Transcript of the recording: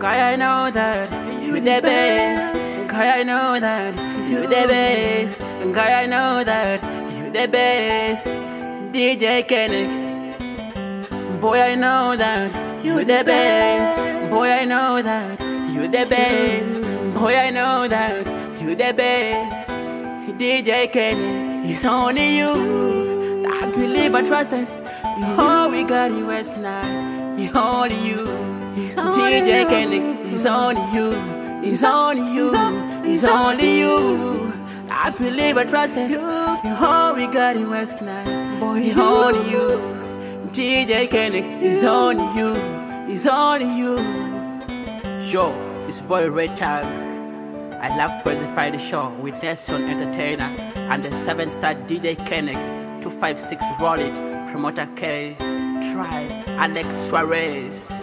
Cause I know that you the best. Cause I know that you the best. Cause I know that you the best. DJ Kenix. Boy, I know that you the best. Boy, I know that you the best. Boy, I know that you the best. DJ Kenix, it's only you. I believe I trusted. Oh, we got you West Nile. It's only you. DJ Kenix, it's only you. It's only you. It's only you. I believe I trusted. Oh, we got you West Nile. Boy, it's only you. DJ Kenix, it's only you. It's only you. Yo, it's boy Red Time. I love Persify the show with Nelson Entertainer and the 7-star DJ Kenix 256 Roll It, Promoter K, Tribe, Alex Suarez.